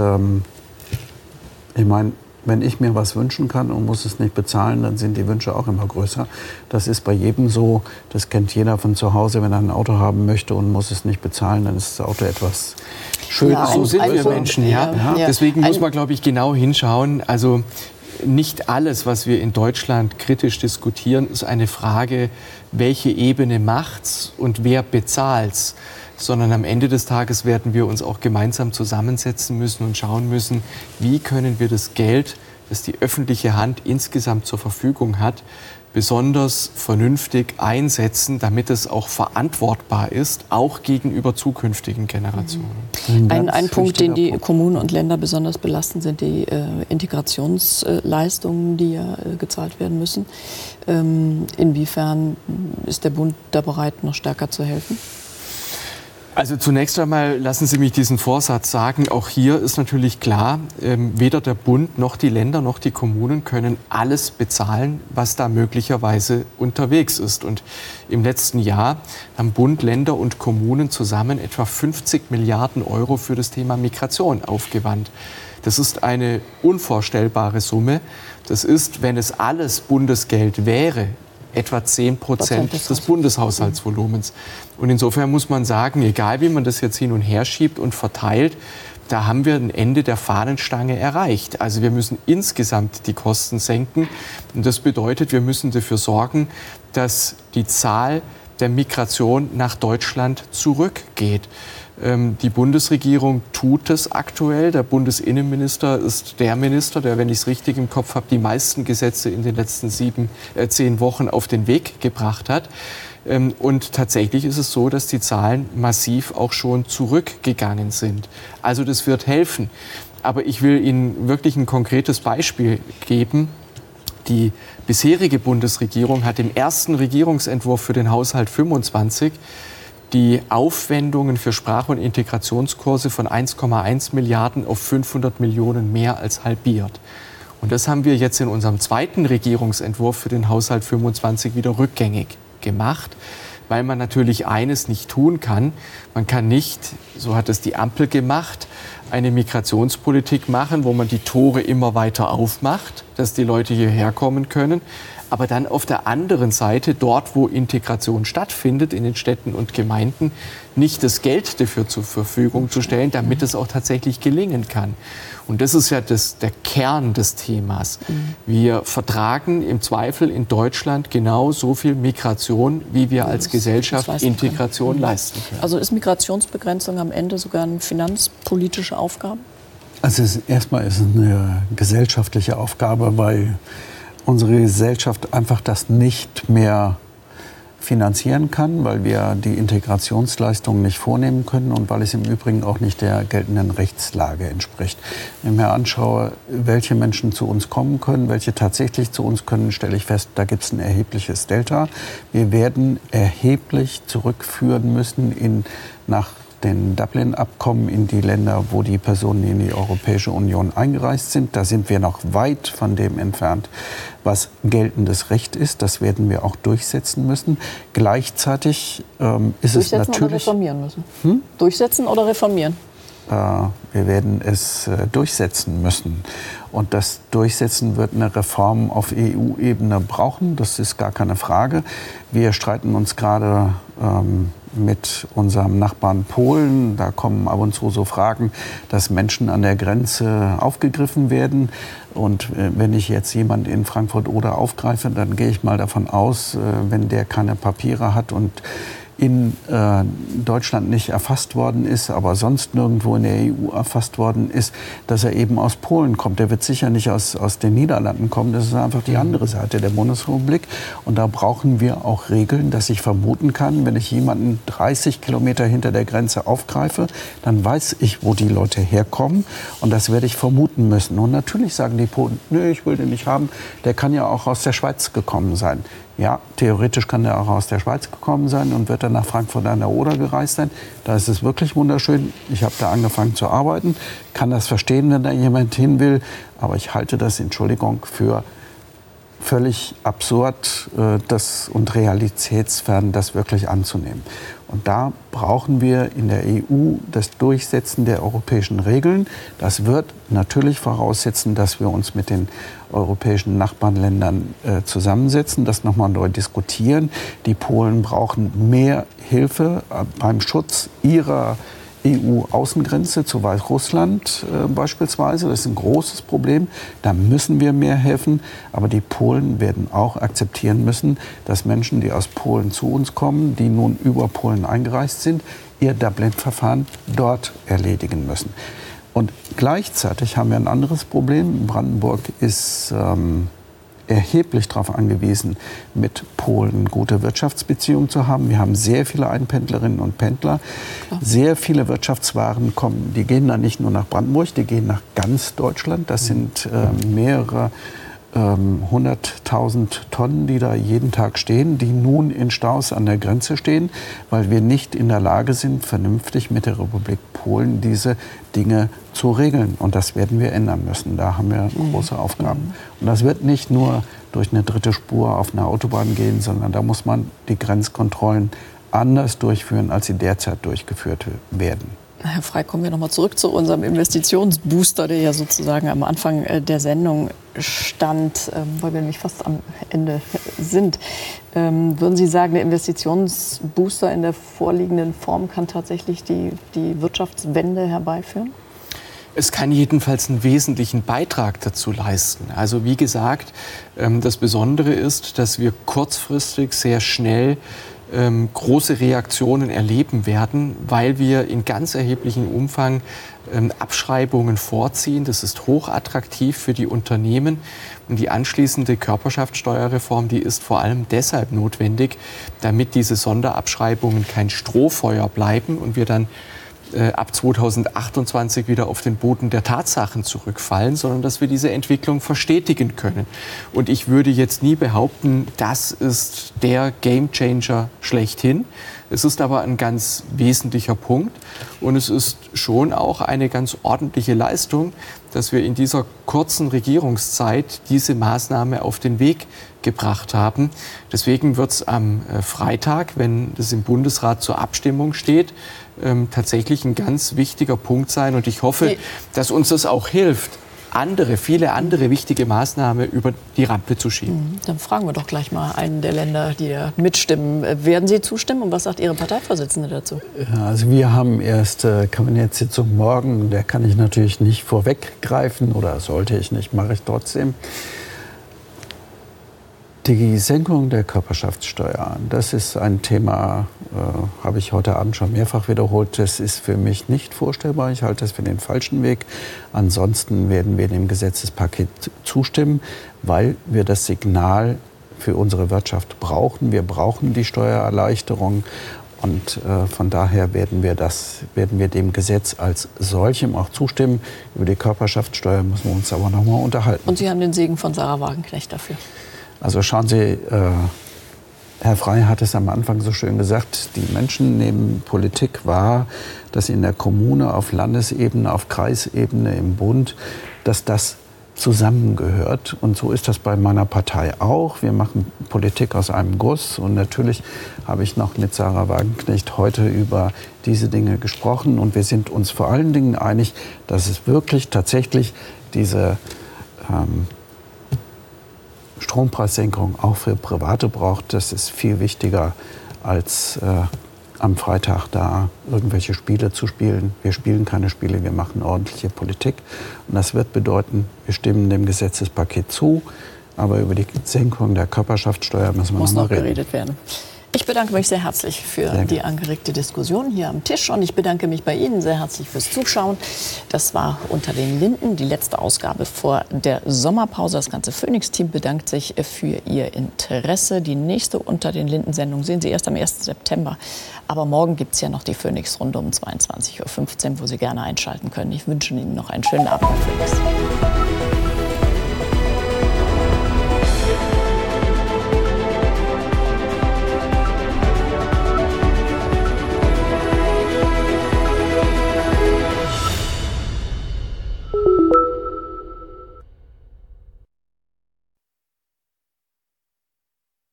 ich meine, wenn ich mir was wünschen kann und muss es nicht bezahlen, dann sind die Wünsche auch immer größer. Das ist bei jedem so. Das kennt jeder von zu Hause. Wenn er ein Auto haben möchte und muss es nicht bezahlen, dann ist das Auto etwas schöner. Ja, so sind wir Menschen. Ja. Deswegen muss man, glaube ich, genau hinschauen. Also nicht alles, was wir in Deutschland kritisch diskutieren, ist eine Frage, welche Ebene macht's und wer bezahlt's. Sondern am Ende des Tages werden wir uns auch gemeinsam zusammensetzen müssen und schauen müssen, wie können wir das Geld, das die öffentliche Hand insgesamt zur Verfügung hat, besonders vernünftig einsetzen, damit es auch verantwortbar ist, auch gegenüber zukünftigen Generationen. Ein Punkt, den die Kommunen und Länder besonders belasten, sind die Integrationsleistungen, die ja gezahlt werden müssen. Inwiefern ist der Bund da bereit, noch stärker zu helfen? Also zunächst einmal lassen Sie mich diesen Vorsatz sagen. Auch hier ist natürlich klar, weder der Bund noch die Länder noch die Kommunen können alles bezahlen, was da möglicherweise unterwegs ist. Und im letzten Jahr haben Bund, Länder und Kommunen zusammen etwa 50 Milliarden Euro für das Thema Migration aufgewandt. Das ist eine unvorstellbare Summe. Das ist, wenn es alles Bundesgeld wäre, etwa 10% des Bundeshaushaltsvolumens. Und insofern muss man sagen, egal wie man das jetzt hin und her schiebt und verteilt, da haben wir ein Ende der Fahnenstange erreicht. Also wir müssen insgesamt die Kosten senken. Und das bedeutet, wir müssen dafür sorgen, dass die Zahl der Migration nach Deutschland zurückgeht. Die Bundesregierung tut es aktuell. Der Bundesinnenminister ist der Minister, der, wenn ich es richtig im Kopf habe, die meisten Gesetze in den letzten 10 Wochen auf den Weg gebracht hat. Und tatsächlich ist es so, dass die Zahlen massiv auch schon zurückgegangen sind. Also das wird helfen. Aber ich will Ihnen wirklich ein konkretes Beispiel geben. Die bisherige Bundesregierung hat im ersten Regierungsentwurf für den Haushalt 25 die Aufwendungen für Sprach- und Integrationskurse von 1,1 Milliarden auf 500 Millionen mehr als halbiert. Und das haben wir jetzt in unserem zweiten Regierungsentwurf für den Haushalt 25 wieder rückgängig gemacht, weil man natürlich eines nicht tun kann. Man kann nicht, so hat es die Ampel gemacht, eine Migrationspolitik machen, wo man die Tore immer weiter aufmacht, dass die Leute hierher kommen können. Aber dann auf der anderen Seite, dort wo Integration stattfindet, in den Städten und Gemeinden, nicht das Geld dafür zur Verfügung zu stellen, damit es auch tatsächlich gelingen kann. Und das ist ja der Kern des Themas. Wir vertragen im Zweifel in Deutschland genau so viel Migration, wie wir als Gesellschaft Integration leisten können. Also ist Migrationsbegrenzung am Ende sogar eine finanzpolitische Aufgabe? Also erstmal ist es eine gesellschaftliche Aufgabe, weil unsere Gesellschaft einfach das nicht mehr finanzieren kann, weil wir die Integrationsleistungen nicht vornehmen können und weil es im Übrigen auch nicht der geltenden Rechtslage entspricht. Wenn ich mir anschaue, welche Menschen zu uns kommen können, welche tatsächlich zu uns können, stelle ich fest, da gibt es ein erhebliches Delta. Wir werden erheblich zurückführen müssen nach den Dublin-Abkommen in die Länder, wo die Personen in die Europäische Union eingereist sind. Da sind wir noch weit von dem entfernt, was geltendes Recht ist. Das werden wir auch durchsetzen müssen. Gleichzeitig ist es natürlich... Durchsetzen oder reformieren müssen? Durchsetzen oder reformieren? Wir werden es durchsetzen müssen. Und das Durchsetzen wird eine Reform auf EU-Ebene brauchen. Das ist gar keine Frage. Wir streiten uns gerade mit unserem Nachbarn Polen. Da kommen ab und zu so Fragen, dass Menschen an der Grenze aufgegriffen werden. Und wenn ich jetzt jemanden in Frankfurt-Oder aufgreife, dann gehe ich mal davon aus, wenn der keine Papiere hat und in Deutschland nicht erfasst worden ist, aber sonst nirgendwo in der EU erfasst worden ist, dass er eben aus Polen kommt. Der wird sicher nicht aus den Niederlanden kommen. Das ist einfach die andere Seite der Bundesrepublik. Und da brauchen wir auch Regeln, dass ich vermuten kann, wenn ich jemanden 30 Kilometer hinter der Grenze aufgreife, dann weiß ich, wo die Leute herkommen. Und das werde ich vermuten müssen. Und natürlich sagen die Polen, nö, ich will den nicht haben. Der kann ja auch aus der Schweiz gekommen sein. Ja, theoretisch kann der auch aus der Schweiz gekommen sein und wird dann nach Frankfurt an der Oder gereist sein. Da ist es wirklich wunderschön. Ich habe da angefangen zu arbeiten, kann das verstehen, wenn da jemand hin will. Aber ich halte das, Entschuldigung, für völlig absurd und realitätsfern, das wirklich anzunehmen. Und da brauchen wir in der EU das Durchsetzen der europäischen Regeln. Das wird natürlich voraussetzen, dass wir uns mit den europäischen Nachbarländern zusammensetzen, das nochmal neu diskutieren. Die Polen brauchen mehr Hilfe beim Schutz ihrer EU-Außengrenze zu Weißrussland beispielsweise. Das ist ein großes Problem. Da müssen wir mehr helfen. Aber die Polen werden auch akzeptieren müssen, dass Menschen, die aus Polen zu uns kommen, die nun über Polen eingereist sind, ihr Dublin-Verfahren dort erledigen müssen. Und gleichzeitig haben wir ein anderes Problem. Brandenburg ist erheblich darauf angewiesen, mit Polen gute Wirtschaftsbeziehungen zu haben. Wir haben sehr viele Einpendlerinnen und Pendler. Klar. Sehr viele Wirtschaftswaren kommen, die gehen dann nicht nur nach Brandenburg, die gehen nach ganz Deutschland. Das sind mehrere 100.000 Tonnen, die da jeden Tag stehen, die nun in Staus an der Grenze stehen, weil wir nicht in der Lage sind, vernünftig mit der Republik Polen diese Dinge zu regeln. Und das werden wir ändern müssen. Da haben wir große Aufgaben. Und das wird nicht nur durch eine dritte Spur auf einer Autobahn gehen, sondern da muss man die Grenzkontrollen anders durchführen, als sie derzeit durchgeführt werden. Herr Frey, kommen wir noch mal zurück zu unserem Investitionsbooster, der ja sozusagen am Anfang der Sendung stand, weil wir nämlich fast am Ende sind. Würden Sie sagen, der Investitionsbooster in der vorliegenden Form kann tatsächlich die Wirtschaftswende herbeiführen? Es kann jedenfalls einen wesentlichen Beitrag dazu leisten. Also wie gesagt, das Besondere ist, dass wir kurzfristig sehr schnell große Reaktionen erleben werden, weil wir in ganz erheblichem Umfang Abschreibungen vorziehen. Das ist hochattraktiv für die Unternehmen. Und die anschließende Körperschaftsteuerreform, die ist vor allem deshalb notwendig, damit diese Sonderabschreibungen kein Strohfeuer bleiben und wir dann ab 2028 wieder auf den Boden der Tatsachen zurückfallen, sondern dass wir diese Entwicklung verstetigen können. Und ich würde jetzt nie behaupten, das ist der Gamechanger schlechthin. Es ist aber ein ganz wesentlicher Punkt und es ist schon auch eine ganz ordentliche Leistung, dass wir in dieser kurzen Regierungszeit diese Maßnahme auf den Weg gebracht haben. Deswegen wird es am Freitag, wenn das im Bundesrat zur Abstimmung steht, tatsächlich ein ganz wichtiger Punkt sein. Und ich hoffe, dass uns das auch hilft, viele andere wichtige Maßnahmen über die Rampe zu schieben. Dann fragen wir doch gleich mal einen der Länder, die da mitstimmen. Werden Sie zustimmen und was sagt Ihre Parteivorsitzende dazu? Also wir haben erst Kabinettssitzung morgen. Der kann ich natürlich nicht vorweggreifen oder sollte ich nicht, mache ich trotzdem. Die Senkung der Körperschaftssteuer, das ist ein Thema, habe ich heute Abend schon mehrfach wiederholt. Das ist für mich nicht vorstellbar. Ich halte das für den falschen Weg. Ansonsten werden wir dem Gesetzespaket zustimmen, weil wir das Signal für unsere Wirtschaft brauchen. Wir brauchen die Steuererleichterung. Und von daher werden wir dem Gesetz als solchem auch zustimmen. Über die Körperschaftssteuer müssen wir uns aber noch mal unterhalten. Und Sie haben den Segen von Sarah Wagenknecht dafür. Also schauen Sie, Herr Frey hat es am Anfang so schön gesagt, die Menschen nehmen Politik wahr, dass in der Kommune, auf Landesebene, auf Kreisebene, im Bund, dass das zusammengehört. Und so ist das bei meiner Partei auch. Wir machen Politik aus einem Guss. Und natürlich habe ich noch mit Sarah Wagenknecht heute über diese Dinge gesprochen. Und wir sind uns vor allen Dingen einig, dass es wirklich tatsächlich diese Strompreissenkung auch für Private braucht. Das ist viel wichtiger als am Freitag da irgendwelche Spiele zu spielen. Wir spielen keine Spiele, wir machen ordentliche Politik. Und das wird bedeuten, wir stimmen dem Gesetzespaket zu, aber über die Senkung der Körperschaftssteuer müssen wir noch geredet werden. Ich bedanke mich sehr herzlich für die angeregte Diskussion hier am Tisch und ich bedanke mich bei Ihnen sehr herzlich fürs Zuschauen. Das war Unter den Linden, die letzte Ausgabe vor der Sommerpause. Das ganze Phoenix-Team bedankt sich für Ihr Interesse. Die nächste Unter den Linden-Sendung sehen Sie erst am 1. September. Aber morgen gibt es ja noch die Phoenix-Runde um 22:15 Uhr, wo Sie gerne einschalten können. Ich wünsche Ihnen noch einen schönen Abend bei Phoenix.